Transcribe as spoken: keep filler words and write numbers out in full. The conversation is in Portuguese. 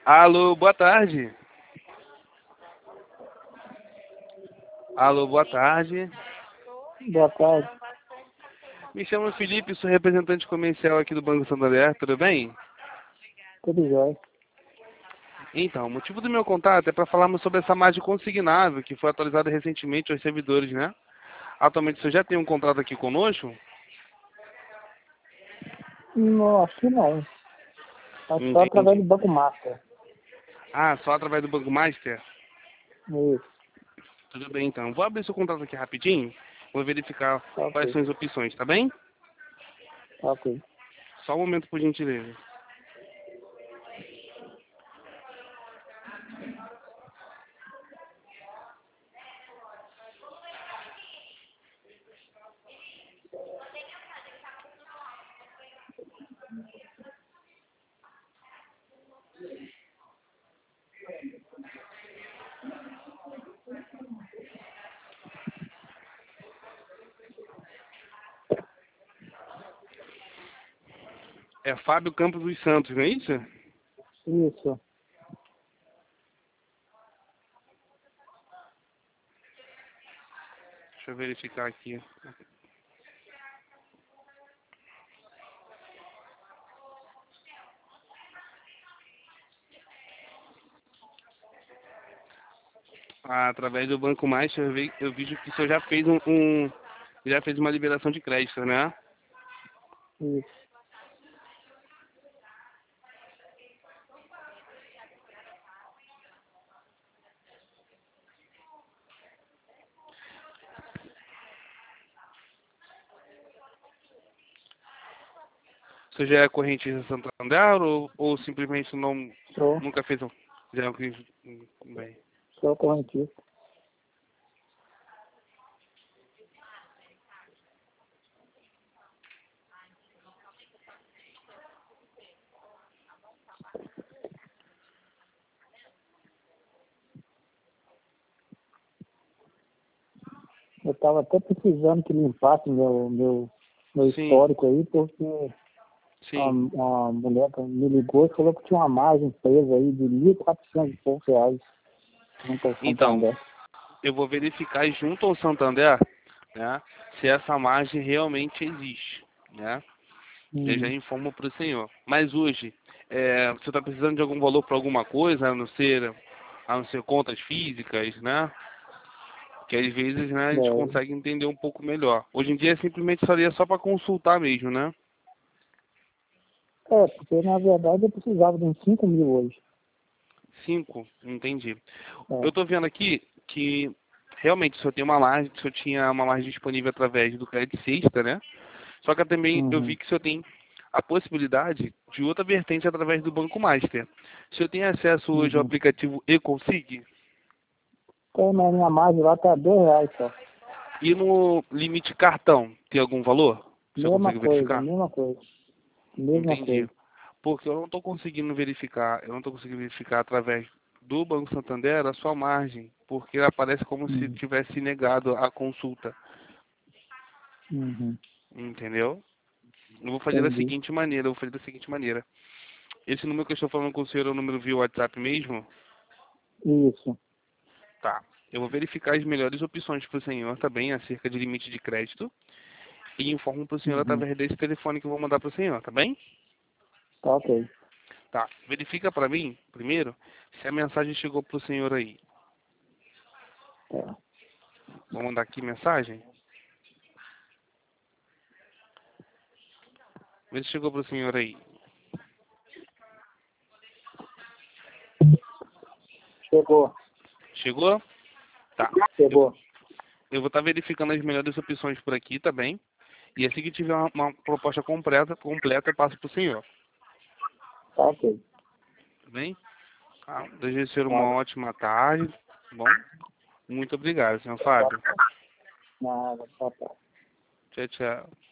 Alô, boa tarde. Alô, boa tarde. Boa tarde. Me chamo Felipe, sou representante comercial aqui do Banco Santander, tudo bem? Tudo jóia. Então, o motivo do meu contato é para falarmos sobre essa margem consignável que foi atualizada recentemente aos servidores, né? Atualmente você já tem um contrato aqui conosco? Não, acho que não. Acho que só através Entendi. do Banco Master. Ah, só através do Banco Master? Isso. Tudo bem, então. Vou abrir seu contrato aqui rapidinho, vou verificar Tá quais ok. são as opções, tá bem? Tá ok. Só um momento, por gentileza. É Fábio Campos dos Santos, não é isso? Isso. Deixa eu verificar aqui. Ah, através do Banco Master, eu vi, eu vejo que o senhor já fez um, um- já fez uma liberação de crédito, né? Isso. O senhor já é correntista Santander ou, ou simplesmente não, Sou. nunca fez um... Já é um cliente- bem. Sou correntista. Eu tava até precisando que limpasse meu, meu, meu Sim, histórico aí, porque a, sim. a mulher me ligou e falou que tinha uma margem presa aí de mil e quatrocentos e poucos reais junto ao Então, Santander. eu vou verificar junto ao Santander, né, se essa margem realmente existe, né? Eu já Uhum. informo para o senhor. Mas hoje, é, você está precisando de algum valor para alguma coisa, a não ser, a não ser contas físicas, né? Que às vezes, né, a gente É, consegue entender um pouco melhor. Hoje em dia simplesmente seria só para consultar mesmo, né? é, porque na verdade eu precisava de uns cinco mil hoje. Cinco, entendi. Eu É. estou vendo aqui que realmente o senhor tem uma margem, o senhor tinha uma margem disponível através do crédito sexta, né? Só que também eu vi Uhum. que o senhor tem a possibilidade de outra vertente através do Banco Master. O senhor tem acesso hoje ao Uhum. aplicativo eConsig? Então, na minha margem lá tá dois reais só. E no limite cartão, tem algum valor? O senhor Mesma consegue coisa, verificar? mesma coisa. Mesma Entendi. coisa. Porque eu não estou conseguindo verificar, eu não estou conseguindo verificar através do Banco Santander a sua margem, porque aparece como se Uhum. tivesse negado a consulta, Uhum. entendeu? Eu vou fazer da Entendi. seguinte maneira, eu vou fazer da seguinte maneira. Esse número que eu estou falando com o senhor é o número via WhatsApp mesmo? Isso. Tá. Eu vou verificar as melhores opções para o senhor também acerca de limite de crédito e informo para o senhor Uhum. através desse telefone que eu vou mandar para o senhor, tá bem? Tá ok. Tá. Verifica para mim, primeiro, se a mensagem chegou para o senhor aí. Tá. Vou mandar aqui mensagem. Vê se chegou para o senhor aí. Chegou. Chegou? Tá. Eu vou Chegou. eu vou estar verificando as melhores opções por aqui, tá bem? E assim que tiver uma, uma proposta completa, completa, eu passo para o senhor. Tá ok. Tá bem? Tá. Desejo ser uma Tá. ótima tarde. Tá bom? Muito obrigado, senhor Fábio. Nada. Tá, tá. Tchau, tchau.